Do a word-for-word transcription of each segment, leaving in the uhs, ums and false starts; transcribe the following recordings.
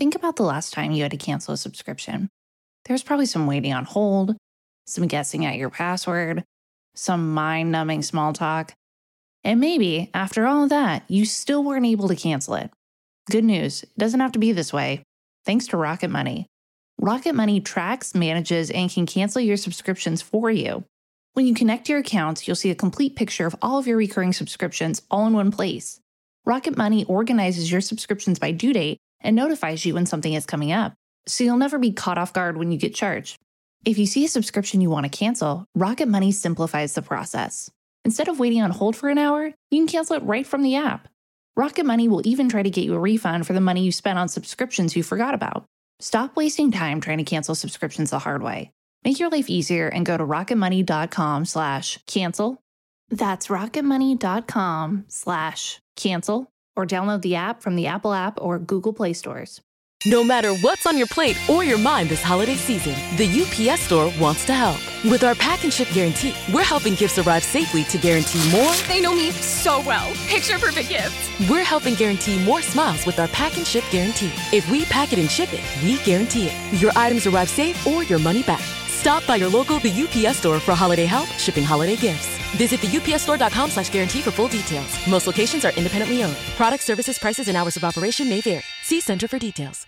Think about the last time you had to cancel a subscription. There was probably some waiting on hold, some guessing at your password, some mind-numbing small talk. And maybe, after all of that, you still weren't able to cancel it. Good news, it doesn't have to be this way. Thanks to Rocket Money. Rocket Money tracks, manages, and can cancel your subscriptions for you. When you connect your accounts, you'll see a complete picture of all of your recurring subscriptions all in one place. Rocket Money organizes your subscriptions by due date and notifies you when something is coming up, so you'll never be caught off guard when you get charged. If you see a subscription you want to cancel, Rocket Money simplifies the process. Instead of waiting on hold for an hour, you can cancel it right from the app. Rocket Money will even try to get you a refund for the money you spent on subscriptions you forgot about. Stop wasting time trying to cancel subscriptions the hard way. Make your life easier and go to rocketmoney.com slash cancel. That's rocketmoney.com slash cancel or download the app from the Apple App or Google Play stores. No matter what's on your plate or your mind this holiday season, the U P S Store wants to help. With our pack and ship guarantee, we're helping gifts arrive safely to guarantee more. They know me so well. Picture perfect gifts. We're helping guarantee more smiles with our pack and ship guarantee. If we pack it and ship it, we guarantee it. Your items arrive safe or your money back. Stop by your local The U P S Store for holiday help, shipping holiday gifts. Visit the U P S store dot com slash guarantee for full details. Most locations are independently owned. Product, services, prices, and hours of operation may vary. See Center for details.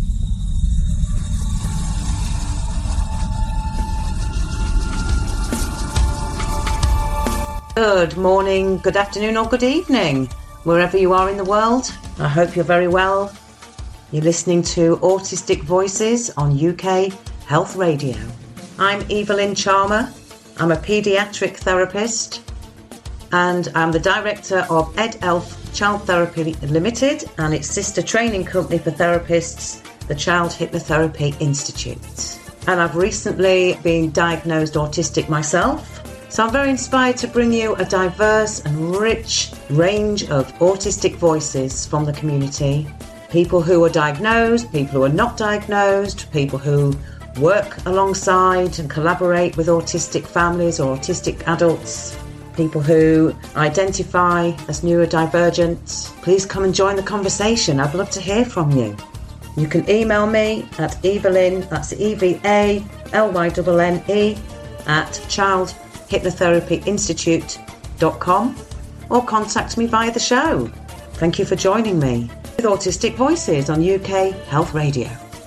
Good morning, good afternoon, or good evening, wherever you are in the world. I hope you're very well. You're listening to Autistic Voices on U K Health Radio. I'm Evelyn Charmer. I'm a paediatric therapist and I'm the director of EdElf Child Therapy Limited and its sister training company for therapists, the Child Hypnotherapy Institute. And I've recently been diagnosed autistic myself. So I'm very inspired to bring you a diverse and rich range of autistic voices from the community. People who are diagnosed, people who are not diagnosed, people who work alongside and collaborate with autistic families or autistic adults, people who identify as neurodivergent. Please come and join the conversation. I'd love to hear from you. You can email me at Evelyn, that's E V A L Y N N E, at child hypnotherapy institute dot com or contact me via the show. Thank you for joining me with Autistic Voices on U K Health Radio.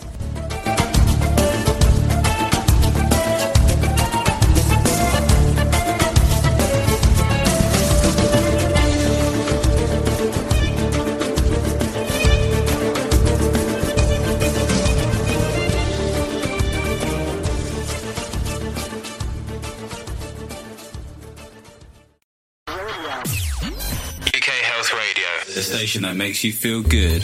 The station that makes you feel good.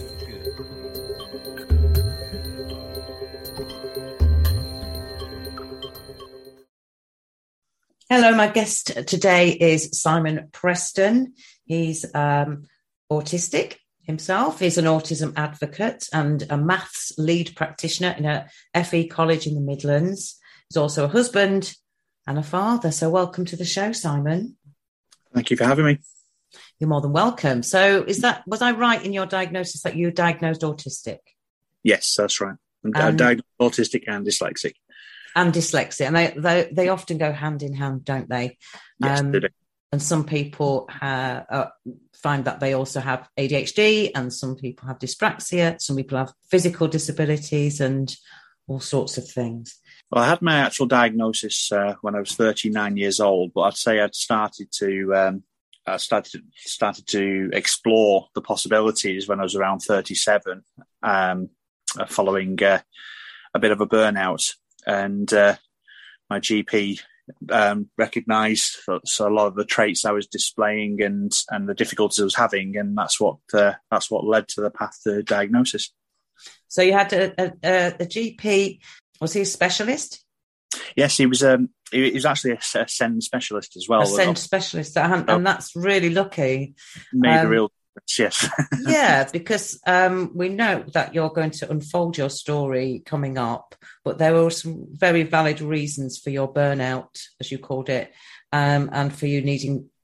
Hello, my guest today is Simon Preston. He's um, autistic himself. He's an autism advocate and a maths lead practitioner in a F E college in the Midlands. He's also a husband and a father. So welcome to the show, Simon. Thank you for having me. You're more than welcome. So is that, was I right in your diagnosis that you were diagnosed autistic? Yes, that's right. I'm um, diagnosed autistic and dyslexic. And dyslexic. And they, they, they often go hand in hand, don't they? Yes, um, they do. And some people ha- uh, find that they also have A D H D and some people have dyspraxia. Some people have physical disabilities and all sorts of things. Well, I had my actual diagnosis uh, when I was thirty-nine years old, but I'd say I'd started to... Um, I started started to explore the possibilities when I was around thirty-seven, um, following uh, a bit of a burnout, and uh, my G P um, recognised so a lot of the traits I was displaying and and the difficulties I was having, and that's what uh, that's what led to the path to diagnosis. So you had a, a, a G P. Was he a specialist? Yes, he was. Um, he was actually a, a SEND specialist as well. A SEND specialist, and, and that's really lucky. Made um, a real difference, yes. Yeah, because um, we know that you're going to unfold your story coming up, but there were some very valid reasons for your burnout, as you called it, um, and for you needing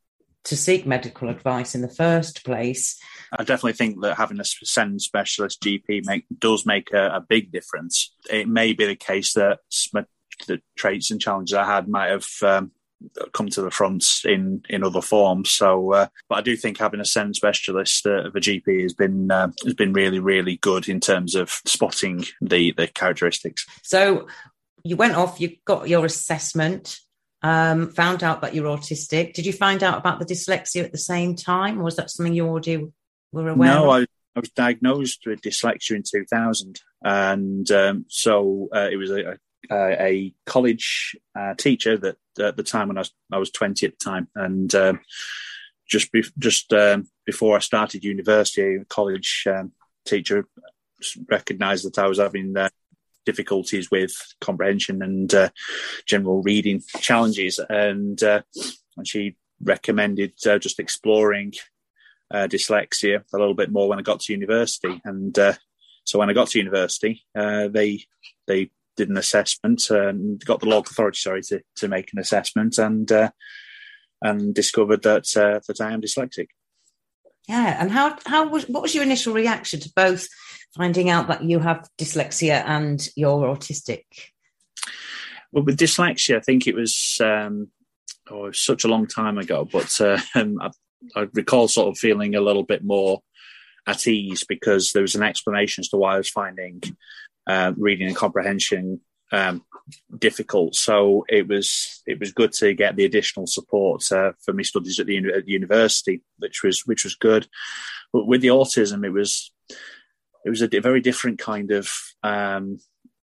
to seek medical advice in the first place. I definitely think that having a SEND specialist G P make, does make a, a big difference. It may be the case that the traits and challenges I had might have um, come to the front in, in other forms. So, uh, but I do think having a SEND specialist uh, of a G P has been uh, has been really, really good in terms of spotting the the characteristics. So you went off, you got your assessment, um, found out that you're autistic. Did you find out about the dyslexia at the same time, or was that something you already were aware no, of? I, I was diagnosed with dyslexia in two thousand. And um, so uh, it was a, a, a college uh, teacher that at the time when I was, I was twenty at the time. And um, just be, just um, before I started university, a college um, teacher recognised that I was having uh, difficulties with comprehension and uh, general reading challenges. And, uh, and she recommended uh, just exploring Uh, dyslexia a little bit more when I got to university. And uh, so when I got to university, uh, they they did an assessment and got the local authority, sorry, to, to make an assessment and uh, and discovered that uh, that I am dyslexic. Yeah, and how how was what was your initial reaction to both finding out that you have dyslexia and you're autistic? Well, with dyslexia, I think it was um, oh, such a long time ago, but uh, I, I recall sort of feeling a little bit more at ease because there was an explanation as to why I was finding uh, reading and comprehension um, difficult. So it was it was good to get the additional support uh, for my studies at the, at the university, which was which was good. But with the autism, it was it was a very different kind of um,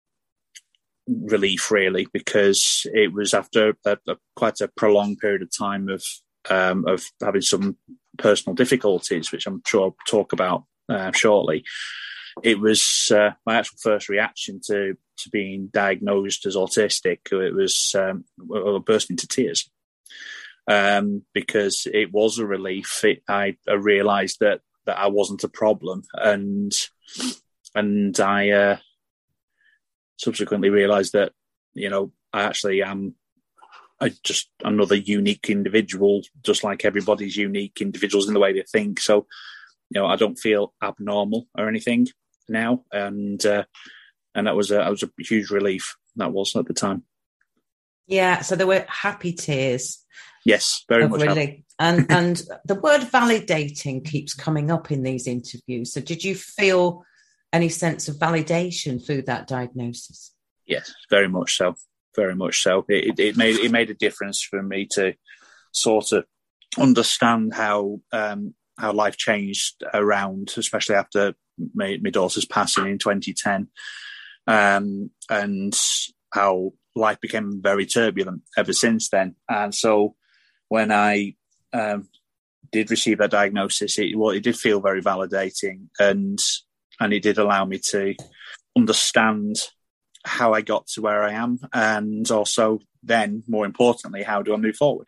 relief, really, because it was after a, a, quite a prolonged period of time of um, of having some personal difficulties, which I'm sure I'll talk about uh, shortly. It was uh, my actual first reaction to to being diagnosed as autistic. It was um, I burst into tears um, because it was a relief. It, I, I realised that that I wasn't a problem, and and I uh, subsequently realised that you know I actually am I just another unique individual, just like everybody's unique individuals in the way they think. So you know I don't feel abnormal or anything now, and uh, and that was a that was a huge relief. That was at the time. Yeah, so there were happy tears. Yes, very much. Really, and and the word validating keeps coming up in these interviews. So, did you feel any sense of validation through that diagnosis? Yes, very much so. Very much so. It, it made it made a difference for me to sort of understand how um, how life changed around, especially after my, my daughter's passing in twenty ten, um, and how life became very turbulent ever since then. And so when I um, did receive that diagnosis, it, well, it did feel very validating, and and it did allow me to understand how I got to where I am, and also then, more importantly, how do I move forward?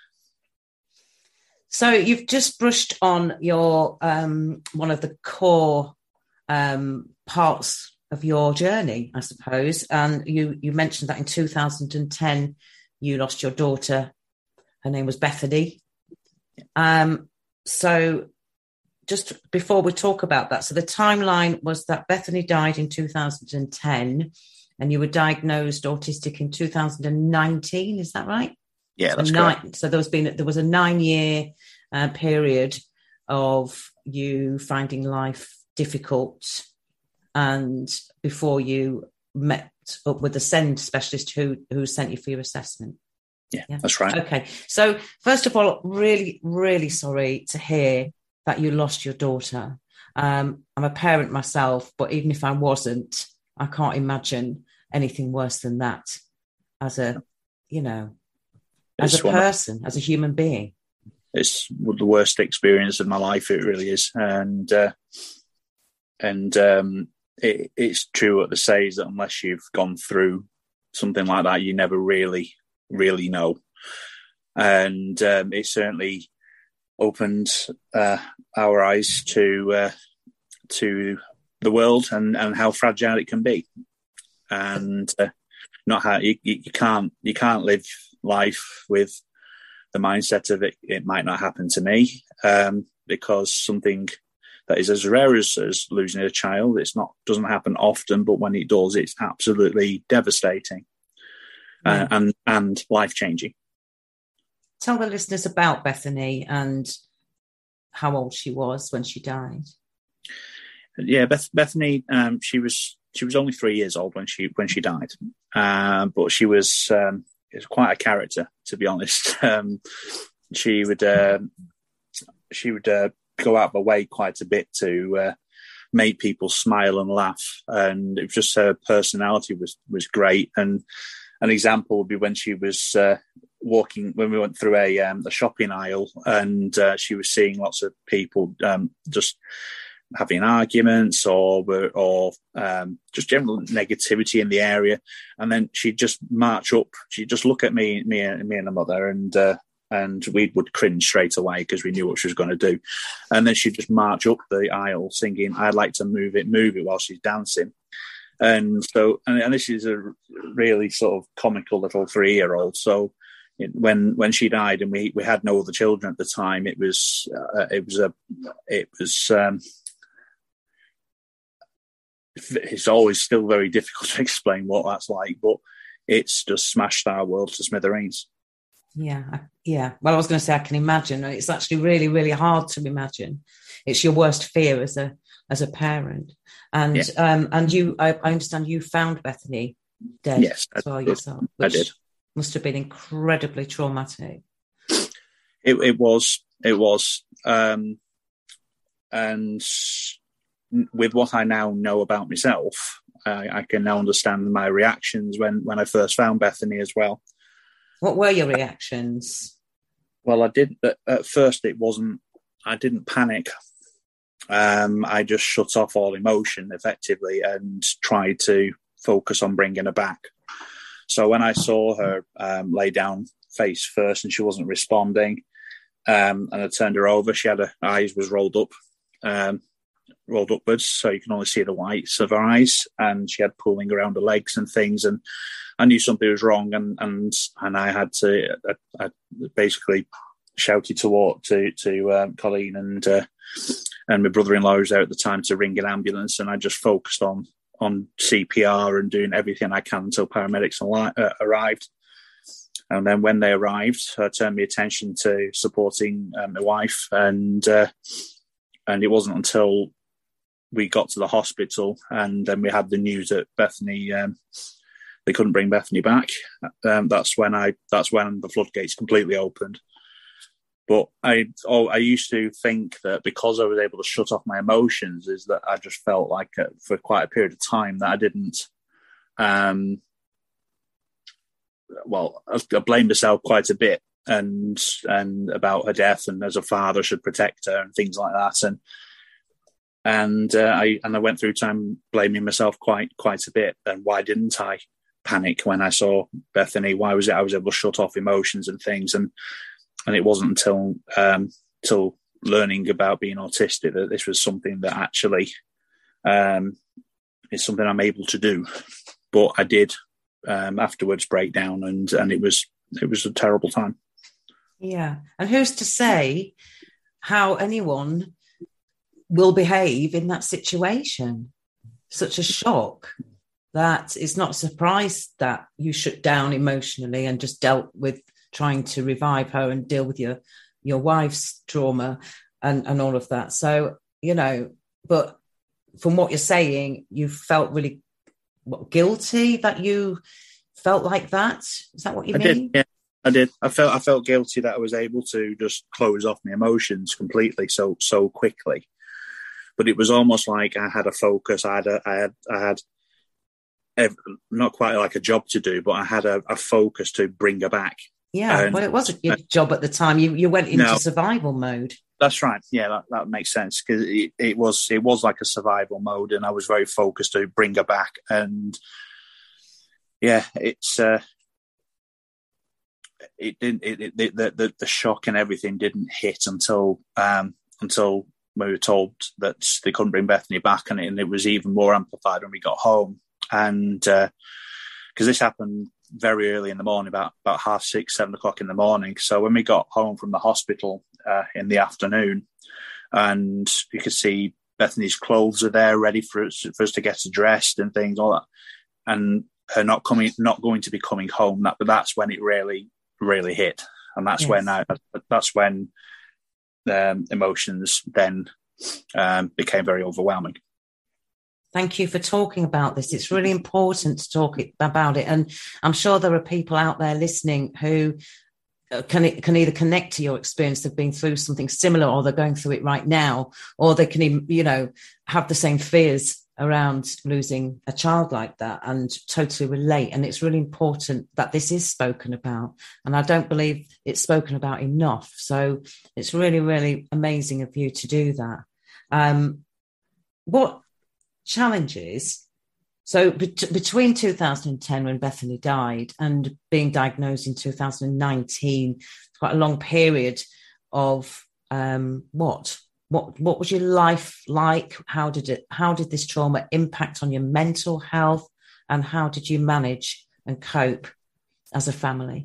So you've just brushed on your um, one of the core um, parts of your journey, I suppose, and you you mentioned that in two thousand ten you lost your daughter. Her name was Bethany. Um, so just before we talk about that, so the timeline was that Bethany died in two thousand ten and you were diagnosed autistic in two thousand nineteen. Is that right? Yeah, that's so correct. Nine, so there was been there was a nine-year uh, period of you finding life difficult, and before you met up with the SEND specialist who who sent you for your assessment. Yeah, yeah, that's right. Okay. So first of all, really, really sorry to hear that you lost your daughter. Um, I'm a parent myself, but even if I wasn't, I can't imagine anything worse than that as a, you know, as it's a person, of, as a human being. It's the worst experience of my life. It really is. And, uh, and um, it, it's true what they say is that unless you've gone through something like that, you never really really know. And um, it certainly opened uh, our eyes to uh, to the world and, and how fragile it can be, and uh, not how you, you can't you can't live life with the mindset of it, it might not happen to me, um, because something that is as rare as, as losing a child, it's not doesn't happen often, but when it does, it's absolutely devastating uh, Yeah. and and life changing. Tell the listeners about Bethany and how old she was when she died. Yeah, Beth, Bethany, um, she was she was only three years old when she when she died, uh, but she was um, is quite a character, to be honest. Um, she would uh, she would uh, go out of her way quite a bit to uh, make people smile and laugh, and it was just her personality was was great. And an example would be when she was uh, walking when we went through a um, a shopping aisle, and uh, she was seeing lots of people um, just having arguments or or um, just general negativity in the area, and then she'd just march up. She'd just look at me, me, and me and her mother, and uh, and we would cringe straight away because we knew what she was going to do. And then she'd just march up the aisle singing, "I'd like to move it, move it," while she's dancing. And so, and, and this is a really sort of comical little three-year-old. So it, when when she died, and we we had no other children at the time, it was uh, it was a it was. Um, It's always still very difficult to explain what that's like, but it's just smashed our world to smithereens. Yeah, yeah. Well, I was going to say I can imagine. It's actually really, really hard to imagine. It's your worst fear as a as a parent. And yeah. um, and you, I, I understand you found Bethany dead yes, as well did. yourself, which I did. Must have been incredibly traumatic. It, it was. It was. Um, and with what I now know about myself, I, I can now understand my reactions when, when I first found Bethany as well. What were your reactions? Well, I did. At first, it wasn't. I didn't panic. Um, I just shut off all emotion effectively and tried to focus on bringing her back. So when I saw her um, lay down face first and she wasn't responding, um, and I turned her over, she had her eyes was rolled up. Um, rolled upwards, so you can only see the whites of her eyes, and she had pulling around her legs and things, and I knew something was wrong, and and and I had to I, I basically shouted to to to um, Colleen and uh, and my brother-in-law was there at the time to ring an ambulance, and I just focused on on C P R and doing everything I can until paramedics al- uh, arrived. And then when they arrived, I turned my attention to supporting um, my wife, and uh, and it wasn't until we got to the hospital and then we had the news that Bethany, um, they couldn't bring Bethany back. Um, that's when I, that's when the floodgates completely opened. But I, oh, I used to think that because I was able to shut off my emotions, is that I just felt like uh, for quite a period of time that I didn't, um, well, I, I blamed myself quite a bit and, and about her death, and as a father should protect her and things like that. And, And uh, I and I went through time blaming myself quite quite a bit. And why didn't I panic when I saw Bethany? Why was it I was able to shut off emotions and things? And and it wasn't until um, until learning about being autistic that this was something that actually um, is something I'm able to do. But I did um, afterwards break down, and and it was it was a terrible time. Yeah, and who's to say how anyone will behave in that situation? Such a shock that it's not a surprise that you shut down emotionally and just dealt with trying to revive her and deal with your your wife's trauma and, and all of that. So, you know, but from what you're saying, you felt really what, guilty that you felt like that. Is that what you I mean? did, yeah. I did. I felt I felt guilty that I was able to just close off my emotions completely so so quickly. But it was almost like I had a focus. I had, a, I had, I had, every, not quite like a job to do, but I had a, a focus to bring her back. Yeah, and, well, it was a your uh, job at the time. You you went into no, survival mode. That's right. Yeah, that, that makes sense because it, it was it was like a survival mode, and I was very focused to bring her back. And yeah, it's uh, it didn't. It, it, the, the the shock and everything didn't hit until um, until. we were told that they couldn't bring Bethany back, and it, and it was even more amplified when we got home. And because uh, this happened very early in the morning, about, about half six, seven o'clock in the morning. So when we got home from the hospital uh, in the afternoon, and you could see Bethany's clothes are there ready for us, for us to get dressed and things, all that, and her not coming, not going to be coming home. That, but that's when it really, really hit, and that's yes. when I, that's when um, emotions then um, became very overwhelming. Thank you for talking about this. It's really important to talk about it, and I'm sure there are people out there listening who can can either connect to your experience of being through something similar, or they're going through it right now, or they can even, you know, have the same fears around losing a child like that and totally relate. And it's really important that this is spoken about, and I don't believe it's spoken about enough. So it's really, really amazing of you to do that. Um, what challenges? So bet- between two thousand ten, when Bethany died, and being diagnosed in two thousand nineteen, it's quite a long period of um, what? What what was your life like? How did it? How did this trauma impact on your mental health? And how did you manage and cope as a family?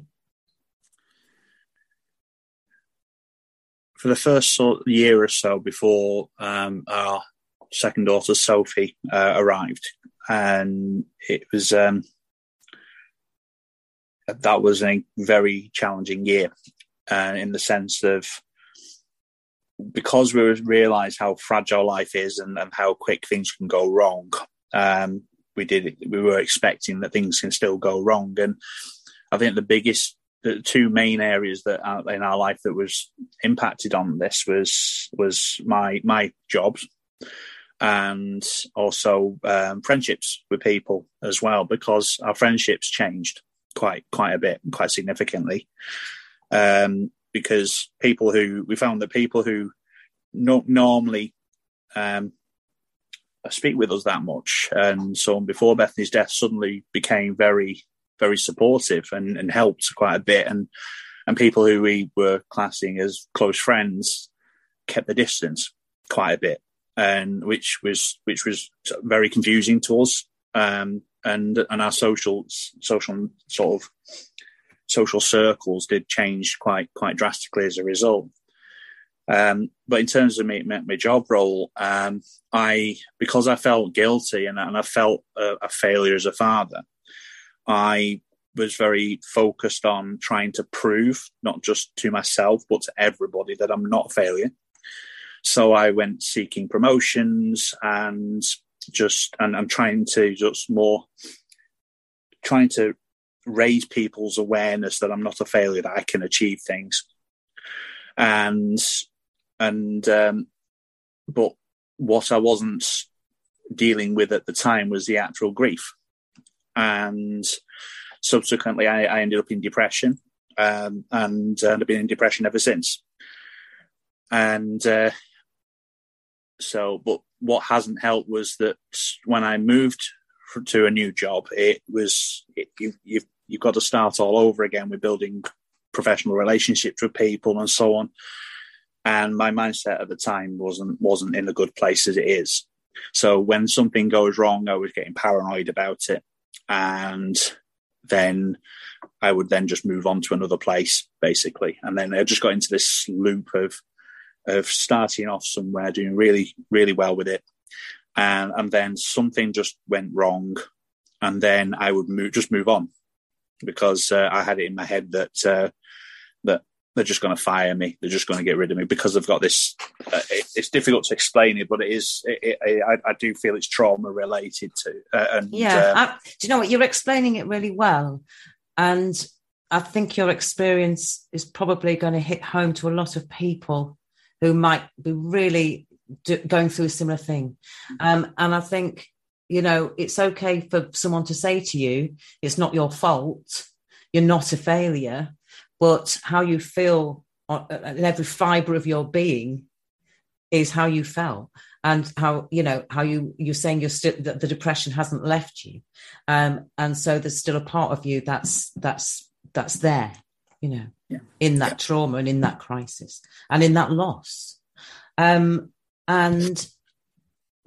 For the first sort of year or so before um, our second daughter Sophie uh, arrived, and it was um, that was a very challenging year uh, in the sense of, because we realised how fragile life is and, and how quick things can go wrong. Um, we did we were expecting that things can still go wrong, and I think the biggest, the two main areas that are in our life that was impacted on this was was my my jobs, and also um, friendships with people as well, because our friendships changed quite quite a bit, quite significantly. Um, because people who, we found that people who not normally um, speak with us that much, and so on, before Bethany's death, suddenly became very, very supportive and, and helped quite a bit. And, and people who we were classing as close friends kept the distance quite a bit, and which was which was very confusing to us. Um, and and our social social sort of social circles did change quite quite drastically as a result. Um, but in terms of my, my, my job role, um, I because I felt guilty and, and I felt a, a failure as a father, I was very focused on trying to prove, not just to myself, but to everybody, that I'm not a failure. So I went seeking promotions and just, and I'm trying to just more, trying to raise people's awareness that I'm not a failure, that I can achieve things. And, and, um, but what I wasn't dealing with at the time was the actual grief. And subsequently, I, I ended up in depression, um, and uh, I've been in depression ever since. And uh, so, but what hasn't helped was that when I moved to a new job, it was, it, you, you've, you've got to start all over again with building professional relationships with people and so on. And my mindset at the time wasn't wasn't in a good place as it is. So when something goes wrong, I was getting paranoid about it. And then I would then just move on to another place, basically. And then I just got into this loop of of starting off somewhere, doing really, really well with it. And, and then something just went wrong. And then I would move, just move on, because uh, I had it in my head that uh, that they're just going to fire me. They're just going to get rid of me because I've got this. Uh, it, it's difficult to explain it, but it is. It, it, I, I do feel it's trauma related to. Uh, and yeah, uh, I, do you know what? You're explaining it really well, and I think your experience is probably going to hit home to a lot of people who might be really do, going through a similar thing. Um, and I think, you know, it's okay for someone to say to you, it's not your fault, you're not a failure, but how you feel in every fibre of your being is how you felt, and how, you know, how you, you're saying you're still, that the depression hasn't left you. Um, and so there's still a part of you that's, that's, that's there, you know, yeah. in that yeah. trauma and in that crisis and in that loss. Um, and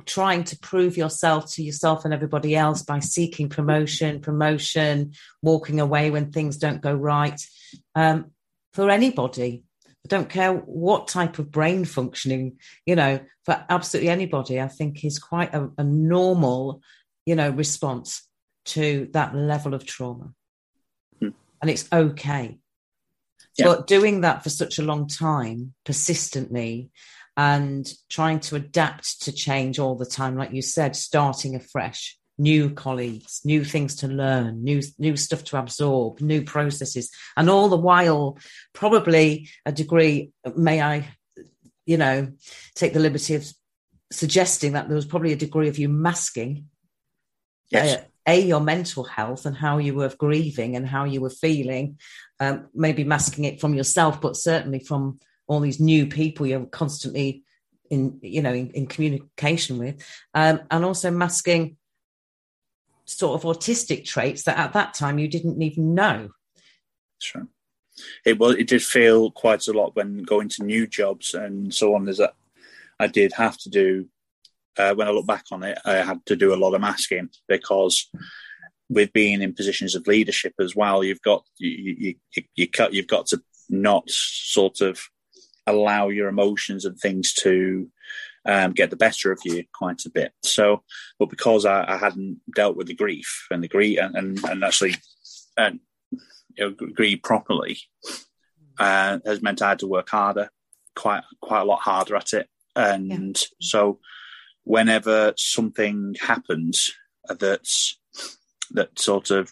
trying to prove yourself to yourself and everybody else by seeking promotion, promotion, walking away when things don't go right. Um, for anybody, I don't care what type of brain functioning, you know, for absolutely anybody, I think is quite a, a normal, you know, response to that level of trauma. Hmm. And it's okay. Yeah. But doing that for such a long time, persistently, and trying to adapt to change all the time, like you said, starting afresh, new colleagues, new things to learn, new new stuff to absorb, new processes, and all the while, probably a degree, may I, you know, take the liberty of suggesting that there was probably a degree of you masking, yes. uh, A, your mental health and how you were grieving and how you were feeling, um, maybe masking it from yourself, but certainly from all these new people you're constantly in, you know, in, in communication with, um, and also masking sort of autistic traits that at that time you didn't even know. Sure. It was, it did feel quite a lot when going to new jobs and so on, is that I did have to do, uh, when I look back on it, I had to do a lot of masking, because with being in positions of leadership as well, you've got, you, you, you, you cut, you've got to not sort of allow your emotions and things to um, get the better of you quite a bit. So, but because I, I hadn't dealt with the grief and the grief and, and, and actually uh, you know, grieve properly, uh, has meant I had to work harder, quite quite a lot harder at it. And yeah. So, whenever something happens that's that sort of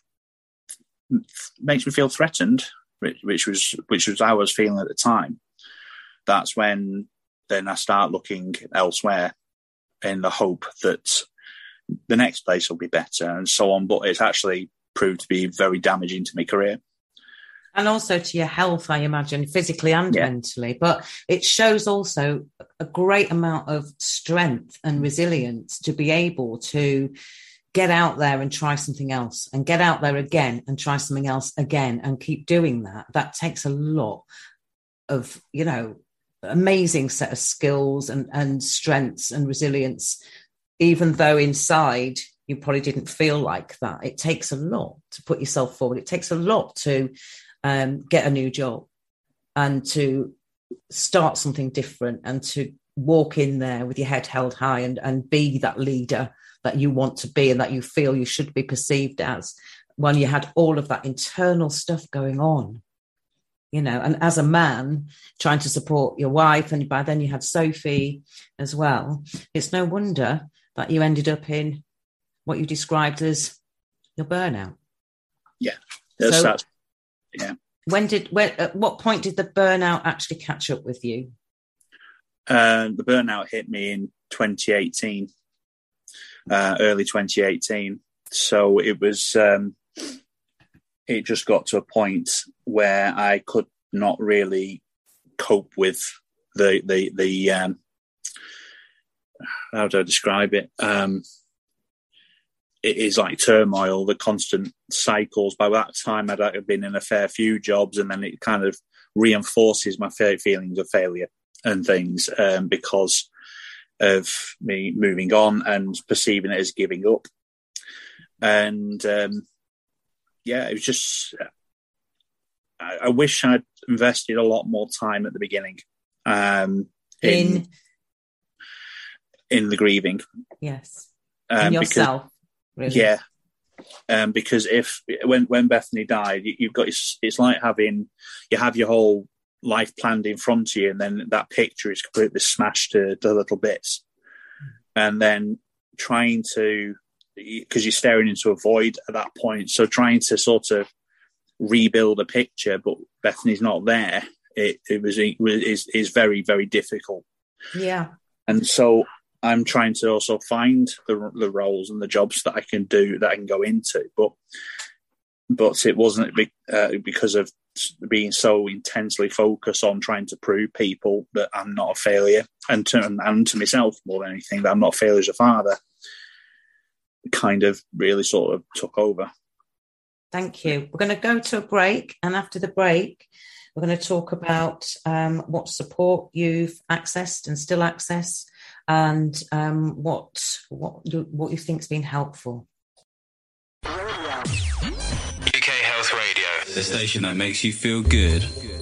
makes me feel threatened, which, which was which was I was feeling at the time, that's when then I start looking elsewhere in the hope that the next place will be better and so on. But it's actually proved to be very damaging to my career. And also to your health, I imagine, physically and yeah. mentally. But it shows also a great amount of strength and resilience to be able to get out there and try something else, and get out there again and try something else again, and keep doing that. That takes a lot of, you know, amazing set of skills and, and strengths and resilience, even though inside you probably didn't feel like that. It takes a lot to put yourself forward. It takes a lot to um, get a new job and to start something different and to walk in there with your head held high and, and be that leader that you want to be and that you feel you should be perceived as, when you had all of that internal stuff going on. You know, and as a man trying to support your wife, and by then you had Sophie as well, it's no wonder that you ended up in what you described as your burnout. Yeah. That's, so that's, yeah. When did, when, at what point did the burnout actually catch up with you? Uh, the burnout hit me in twenty eighteen, uh, early twenty eighteen. So it was, um, it just got to a point where I could not really cope with the, the, the, um, how do I describe it? Um, it is like turmoil, the constant cycles. By that time, I'd been in a fair few jobs, and then it kind of reinforces my feelings of failure and things, um, because of me moving on and perceiving it as giving up. And, um, yeah, it was just, I, I wish I'd invested a lot more time at the beginning um, in, in in the grieving. Yes. Um, in yourself, because, really. Yeah. Um, because if, when, when Bethany died, you, you've got, it's, it's like having, you have your whole life planned in front of you, and then that picture is completely smashed to, to little bits. And then trying to, because you're staring into a void at that point. So trying to sort of rebuild a picture, but Bethany's not there. It, it was it was is is very very difficult. Yeah. And so I'm trying to also find the the roles and the jobs that I can do, that I can go into, but but it wasn't uh, because of being so intensely focused on trying to prove people that I'm not a failure, and to and to myself more than anything, that I'm not a failure as a father. Kind of really sort of took over. Thank you. We're going to go to a break, and after the break we're going to talk about um, what support you've accessed and still access, and um, what what you, what you think's been helpful. U K Health Radio, the station that makes you feel good.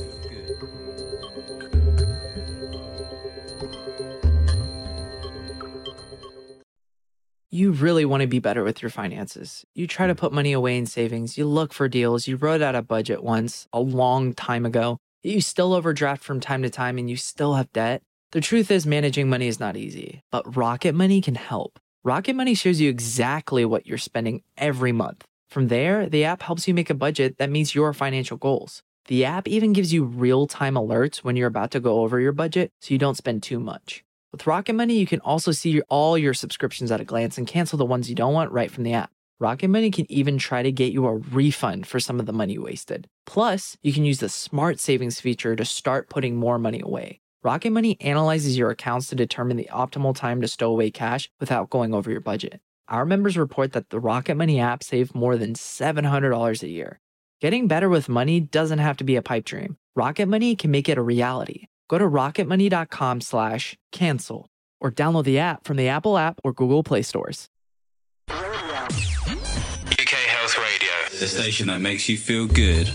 You really want to be better with your finances. You try to put money away in savings. You look for deals. You wrote out a budget once a long time ago. You still overdraft from time to time and you still have debt. The truth is managing money is not easy, but Rocket Money can help. Rocket Money shows you exactly what you're spending every month. From there, the app helps you make a budget that meets your financial goals. The app even gives you real-time alerts when you're about to go over your budget so you don't spend too much. With Rocket Money, you can also see all your subscriptions at a glance and cancel the ones you don't want right from the app. Rocket Money can even try to get you a refund for some of the money you wasted. Plus, you can use the Smart Savings feature to start putting more money away. Rocket Money analyzes your accounts to determine the optimal time to stow away cash without going over your budget. Our members report that the Rocket Money app saved more than seven hundred dollars a year. Getting better with money doesn't have to be a pipe dream. Rocket Money can make it a reality. Go to rocketmoney.com slash cancel or download the app from the Apple app or Google Play stores. U K Health Radio, the station that makes you feel good.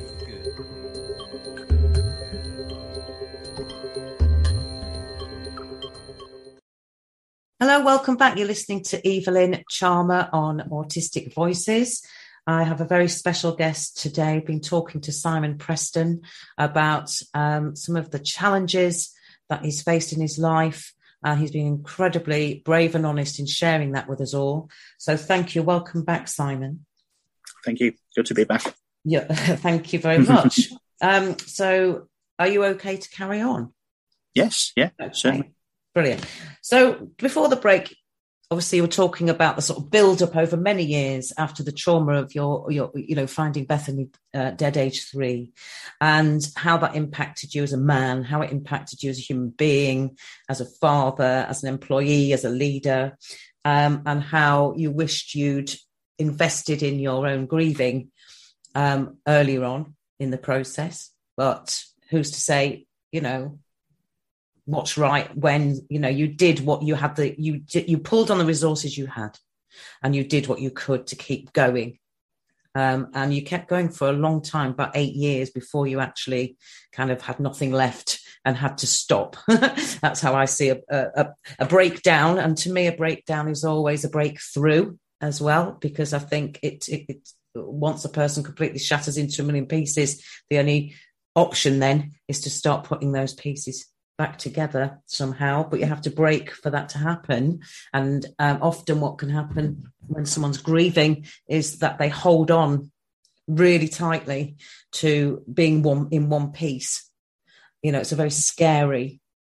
Hello, welcome back. You're listening to Evelyn Charmer on Autistic Voices. I have a very special guest today. I've been talking to Simon Preston about um, some of the challenges that he's faced in his life. Uh, he's been incredibly brave and honest in sharing that with us all. So thank you. Welcome back, Simon. Thank you. Good to be back. Yeah, thank you very much. um, so are you okay to carry on? Yes, yeah, okay. Certainly. Brilliant. So before the break, obviously, we're talking about the sort of build-up over many years after the trauma of your, your you know, finding Bethany uh, dead age three, and how that impacted you as a man, how it impacted you as a human being, as a father, as an employee, as a leader, um, and how you wished you'd invested in your own grieving um, earlier on in the process. But who's to say, you know, what's right when, you know, you did what you had, the you you pulled on the resources you had and you did what you could to keep going. Um, and you kept going for a long time, about eight years before you actually kind of had nothing left and had to stop. That's how I see a, a, a breakdown. And to me, a breakdown is always a breakthrough as well, because I think it, it, it once a person completely shatters into a million pieces, the only option then is to start putting those pieces back together somehow, but you have to break for that to happen. And um, often what can happen when someone's grieving is that they hold on really tightly to being one in one piece. You know, it's a very scary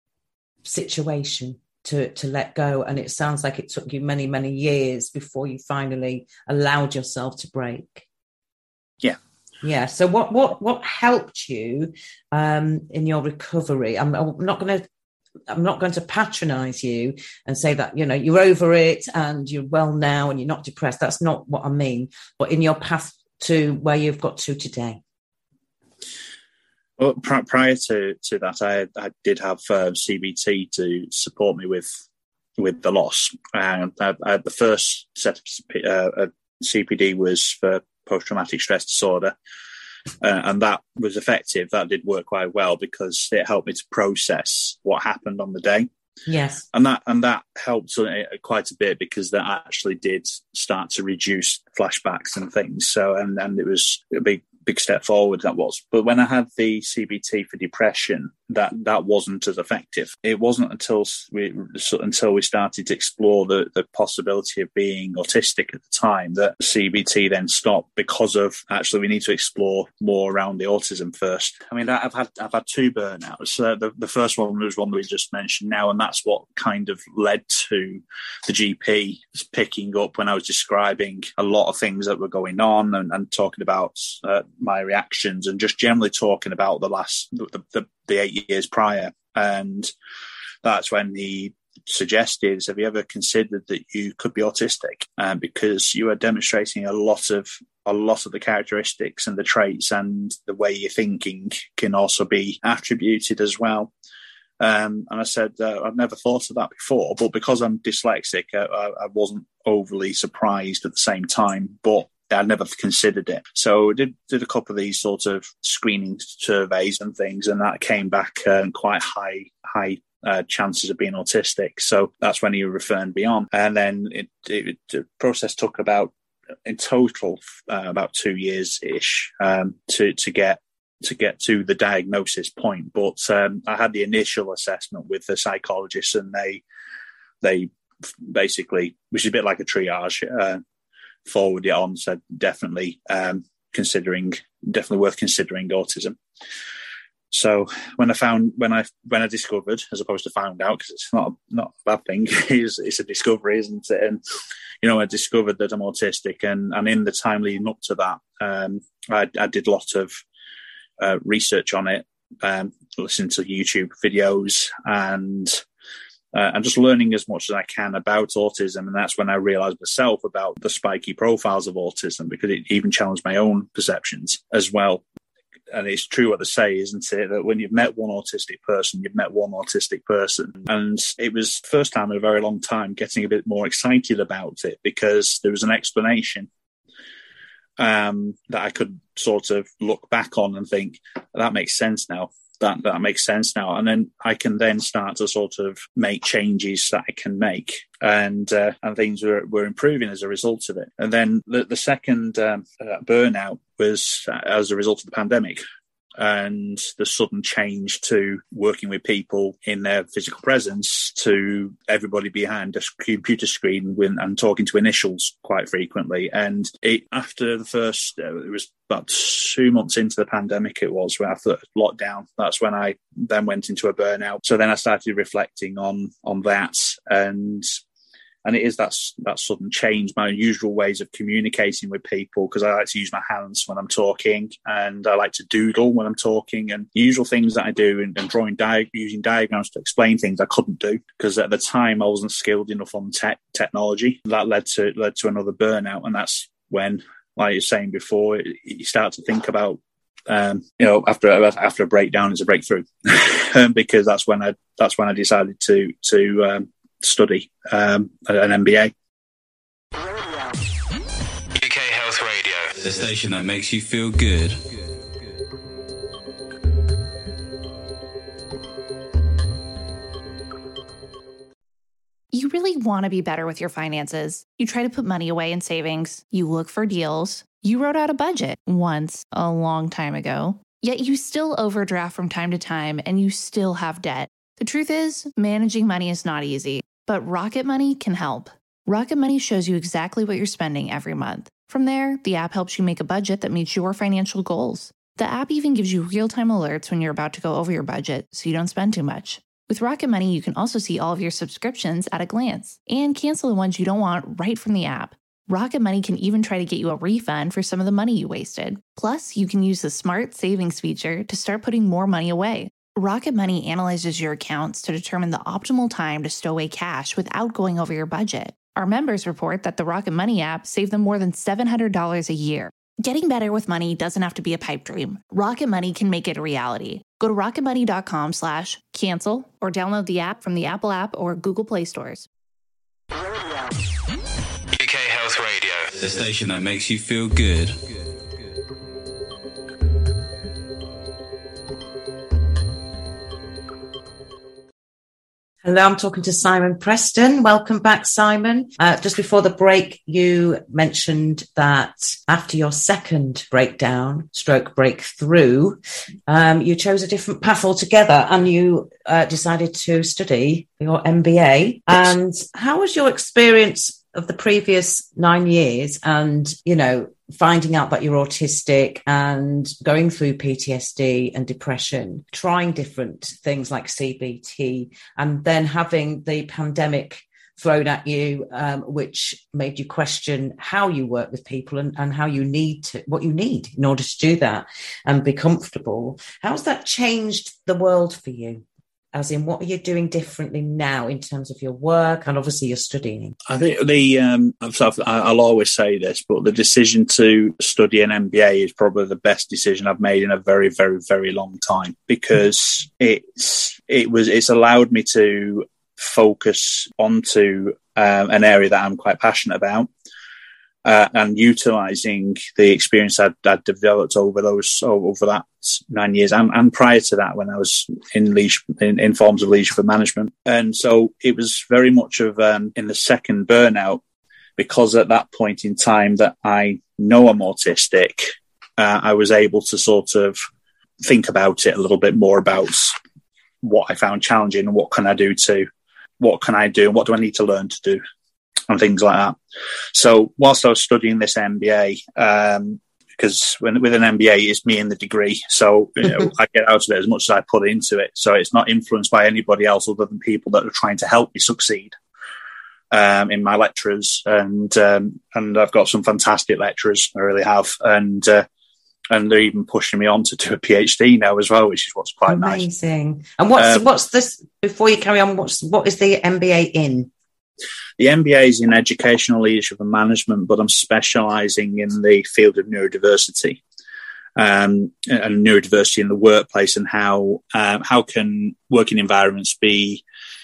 situation to to let go, and it sounds like it took you many many years before you finally allowed yourself to break. Yeah. Yeah. So what what what helped you um, in your recovery? I'm, I'm not going to I'm not going to patronize you and say that, you know, you're over it and you're well now and you're not depressed. That's not what I mean. But in your path to where you've got to today. Well, pr- prior to, to that, I, I did have uh, C B T to support me with with the loss. And I, I, the first set of uh, C P D was for post-traumatic stress disorder, uh, and that was effective. That did work quite well because it helped me to process what happened on the day. Yes, and that and that helped quite a bit because that actually did start to reduce flashbacks and things. So, and and it was a big big step forward, that was. But when I had the C B T for depression, that that wasn't as effective. It wasn't until we until we started to explore the, the possibility of being autistic at the time that C B T then stopped, because of actually we need to explore more around the autism first. I mean, I've had I've had two burnouts. Uh, the, the first one was one that we just mentioned now, and that's what kind of led to the G P picking up when I was describing a lot of things that were going on and, and talking about uh, my reactions and just generally talking about the last the, the, the eight years prior. And that's when he suggested, have you ever considered that you could be autistic? Um, because you are demonstrating a lot of a lot of the characteristics and the traits, and the way you're thinking can also be attributed as well. Um, and I said, uh, I'd never thought of that before, but because I'm dyslexic, I, I wasn't overly surprised at the same time, but I'd never considered it. So I did, did a couple of these sort of screening surveys and things, and that came back uh, quite high, high uh, chances of being autistic. So that's when he referred me on. And then it, it, the process took about, in total, uh, about two years-ish um, to, to get to get to the diagnosis point. But um, I had the initial assessment with the psychologist, and they they basically, which is a bit like a triage, uh, forwarded it on, said definitely um, considering, definitely worth considering autism. So when I found, when I when I discovered, as opposed to found out, because it's not not a bad thing, it's, it's a discovery, isn't it? And you know, I discovered that I'm autistic, and and in the time leading up to that, um, I, I did a lot of uh, research on it, um, listening to YouTube videos, and uh, and just learning as much as I can about autism. And that's when I realised myself about the spiky profiles of autism, because it even challenged my own perceptions as well. And it's true what they say, isn't it? That when you've met one autistic person, you've met one autistic person. And it was the first time in a very long time getting a bit more excited about it, because there was an explanation um, that I could sort of look back on and think, that makes sense now. That that makes sense now. And then I can then start to sort of make changes that I can make. And uh, and things were, were improving as a result of it. And then the, the second um, uh, burnout was uh, as a result of the pandemic, and the sudden change to working with people in their physical presence to everybody behind a computer screen with, and talking to initials quite frequently. And it, after the first, uh, it was about two months into the pandemic, it was, when after lockdown, that's when I then went into a burnout. So then I started reflecting on on that, and And it is that, that sudden change, my usual ways of communicating with people, because I like to use my hands when I'm talking, and I like to doodle when I'm talking, and the usual things that I do, and, and drawing, di- using diagrams to explain things I couldn't do, because at the time I wasn't skilled enough on tech technology. That led to led to another burnout, and that's when, like you were saying before, you start to think about, um, you know, after after a breakdown is a breakthrough, because that's when I that's when I decided to to um, study um, an M B A. U K Health Radio, the station that makes you feel good. You really want to be better with your finances. You try to put money away in savings. You look for deals. You wrote out a budget once a long time ago, yet you still overdraft from time to time, and you still have debt. The truth is, managing money is not easy, but Rocket Money can help. Rocket Money shows you exactly what you're spending every month. From there, the app helps you make a budget that meets your financial goals. The app even gives you real-time alerts when you're about to go over your budget, so you don't spend too much. With Rocket Money, you can also see all of your subscriptions at a glance and cancel the ones you don't want right from the app. Rocket Money can even try to get you a refund for some of the money you wasted. Plus, you can use the Smart Savings feature to start putting more money away. Rocket Money analyzes your accounts to determine the optimal time to stow away cash without going over your budget. Our members report that the Rocket Money app saved them more than seven hundred dollars a year. Getting better with money doesn't have to be a pipe dream. Rocket Money can make it a reality. Go to rocketmoney.com slash cancel or download the app from the Apple app or Google Play stores. U K Health Radio, the station that makes you feel good. Hello, I'm talking to Simon Preston. Welcome back, Simon. Uh, just before the break, you mentioned that after your second breakdown, stroke breakthrough, um, you chose a different path altogether, and you uh, decided to study your M B A. And how was your experience of the previous nine years and, you know, finding out that you're autistic and going through P T S D and depression, trying different things like C B T, and then having the pandemic thrown at you, um, which made you question how you work with people and, and how you need to, what you need in order to do that and be comfortable. How's that changed the world for you? As in, what are you doing differently now in terms of your work and obviously your studying? I think the, um, I'll always say this, but the decision to study an M B A is probably the best decision I've made in a very, very, very long time, because it's, it was, it's allowed me to focus onto um, an area that I'm quite passionate about. Uh, and utilising the experience I'd, I'd developed over those over that nine years, and, and prior to that, when I was in leisure, in, in forms of leisure for management, and so it was very much of um, in the second burnout, because at that point in time that I know I'm autistic, uh, I was able to sort of think about it a little bit more about what I found challenging and what can I do to, what can I do and what do I need to learn to do, and things like that. So whilst I was studying this M B A, um, because when, with an M B A, it's me and the degree. So you know, I get out of it as much as I put into it. So it's not influenced by anybody else other than people that are trying to help me succeed um, in my lecturers. And um, and I've got some fantastic lecturers, I really have. And uh, and they're even pushing me on to do a PhD now as well, which is what's quite Amazing. nice. Amazing. And what's, um, what's this, before you carry on, what's, what is the M B A in? The M B A is in educational leadership and management, but I'm specialising in the field of neurodiversity um, and neurodiversity in the workplace, and how um, how can working environments be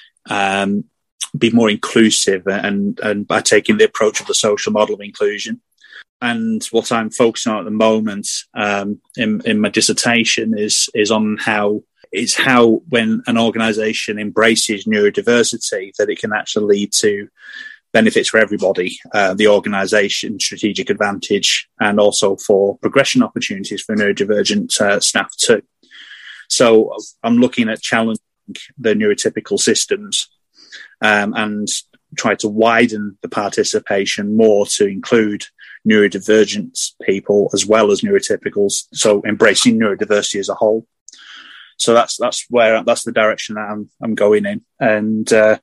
um, be more inclusive, and and by taking the approach of the social model of inclusion. And what I'm focusing on at the moment um, in, in my dissertation is is on how. It's how, when an organisation embraces neurodiversity, that it can actually lead to benefits for everybody, uh, the organisation, strategic advantage, and also for progression opportunities for neurodivergent uh, staff too. So I'm looking at challenging the neurotypical systems um, and try to widen the participation more to include neurodivergent people as well as neurotypicals, so embracing neurodiversity as a whole. So that's that's where that's the direction that I'm I'm going in, and uh,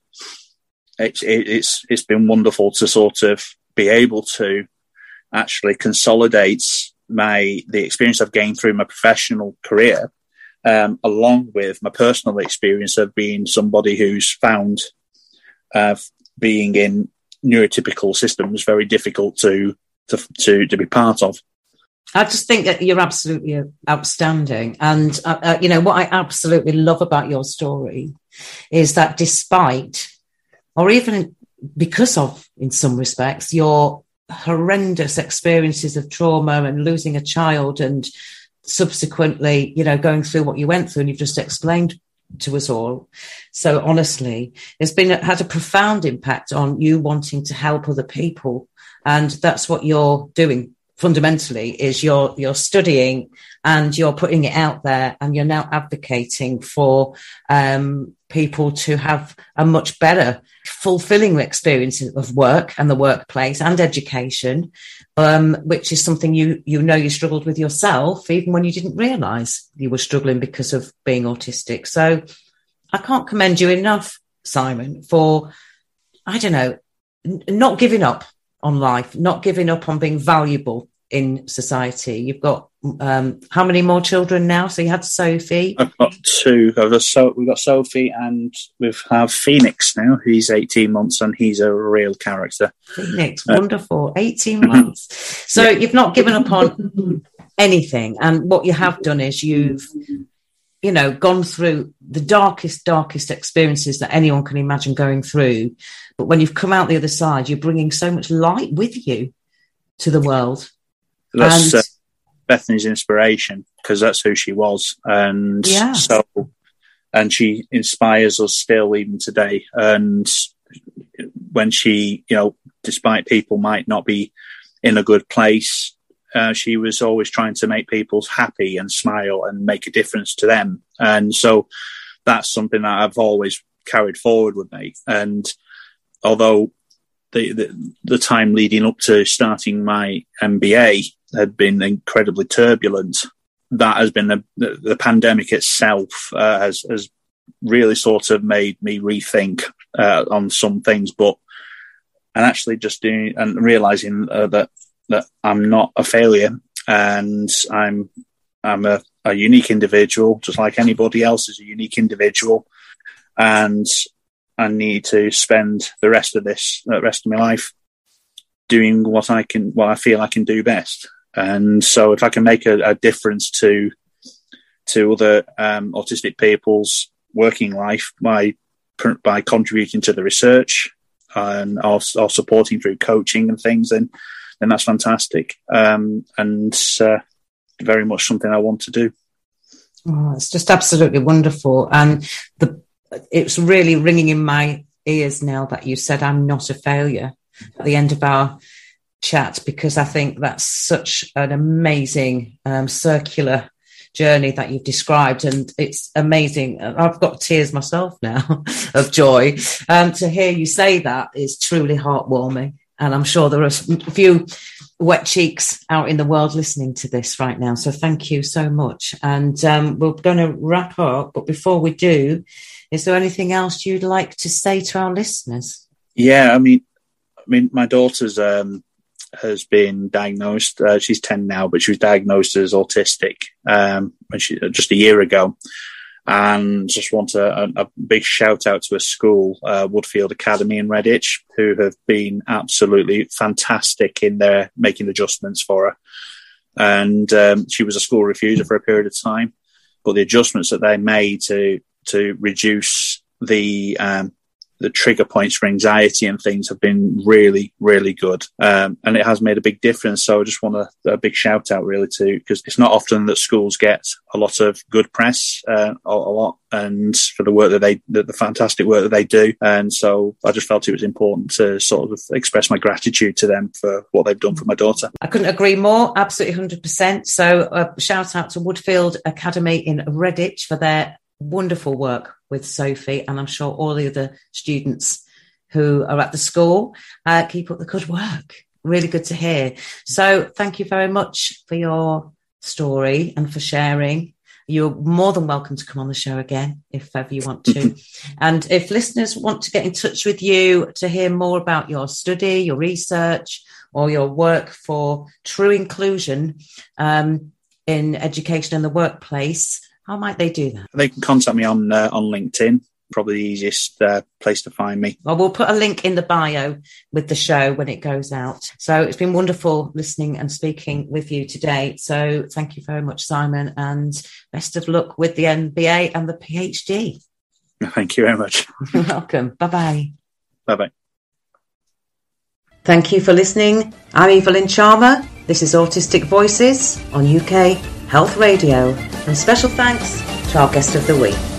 it's it, it's it's been wonderful to sort of be able to actually consolidate my the experience I've gained through my professional career, um, along with my personal experience of being somebody who's found uh, being in neurotypical systems very difficult to to to, to be part of. I just think that you're absolutely outstanding. And, uh, uh, you know, what I absolutely love about your story is that despite, or even because of, in some respects, your horrendous experiences of trauma and losing a child and subsequently, you know, going through what you went through, and you've just explained to us all. So honestly, it's been had a profound impact on you wanting to help other people. And that's what you're doing. Fundamentally, is you're you're studying and you're putting it out there, and you're now advocating for um, people to have a much better, fulfilling experience of work and the workplace and education, um, which is something you you know you struggled with yourself, even when you didn't realise you were struggling because of being autistic. So I can't commend you enough, Simon, for, I don't know, n- not giving up on life, not giving up on being valuable in society. You've got um, how many more children now? So you had Sophie. I've got two. I've got so we've got Sophie, and we have Phoenix now. He's eighteen months, and he's a real character. Phoenix, uh, wonderful, eighteen months. So yeah. You've not given up on anything, and what you have done is you've, you know, gone through the darkest, darkest experiences that anyone can imagine going through. But when you've come out the other side, you're bringing so much light with you to the world. That's and, uh, Bethany's inspiration, because that's who she was. And yeah. so, and she inspires us still even today. And when she, you know, despite people might not be in a good place, Uh, she was always trying to make people happy and smile and make a difference to them. And so that's something that I've always carried forward with me. And although the, the, the time leading up to starting my M B A had been incredibly turbulent, that has been the, the, the pandemic itself uh, has, has really sort of made me rethink uh, on some things, but and actually just doing and realizing uh, that that I'm not a failure, and I'm I'm a, a unique individual, just like anybody else is a unique individual and I need to spend the rest of this, the rest of my life, doing what I can, what I feel I can do best. And so, if I can make a, a difference to to other um, autistic people's working life by by contributing to the research and or, or supporting through coaching and things, then then that's fantastic. Um, and uh, very much something I want to do. Oh, it's just absolutely wonderful, and the it's really ringing in my ears now that you said I'm not a failure at the end of our chat, because I think that's such an amazing um, circular journey that you've described, and it's amazing. I've got tears myself now of joy. Um, to hear you say that is truly heartwarming, and I'm sure there are a few wet cheeks out in the world listening to this right now. So thank you so much. And um, we're going to wrap up, but before we do, is there anything else you'd like to say to our listeners? Yeah, I mean, I mean, my daughter's um, has been diagnosed. Uh, she's ten now, but she was diagnosed as autistic um, when she, just a year ago. And just want a, a big shout out to a school, uh, Woodfield Academy in Redditch, who have been absolutely fantastic in their making adjustments for her. And um, she was a school refuser for a period of time, but the adjustments that they made to to reduce the um, the trigger points for anxiety and things have been really, really good. Um, and it has made a big difference. So I just want a, a big shout out really to, because it's not often that schools get a lot of good press, uh, a, a lot, and for the work that they, the, the fantastic work that they do. And so I just felt it was important to sort of express my gratitude to them for what they've done for my daughter. I couldn't agree more. Absolutely one hundred percent. So a shout out to Woodfield Academy in Redditch for their wonderful work with Sophie, and I'm sure all the other students who are at the school uh, keep up the good work. Really good to hear. So thank you very much for your story and for sharing. You're more than welcome to come on the show again if ever you want to. And if listeners want to get in touch with you to hear more about your study, your research, or your work for true inclusion um, in education and the workplace, how might they do that? They can contact me on uh, on LinkedIn, probably the easiest uh, place to find me. Well, we'll put a link in the bio with the show when it goes out. So it's been wonderful listening and speaking with you today. So thank you very much, Simon, and best of luck with the M B A and the PhD. Thank you very much. You're welcome. Bye-bye. Bye-bye. Thank you for listening. I'm Evelyn Charmer. This is Autistic Voices on U K Health Radio. And special thanks to our guest of the week.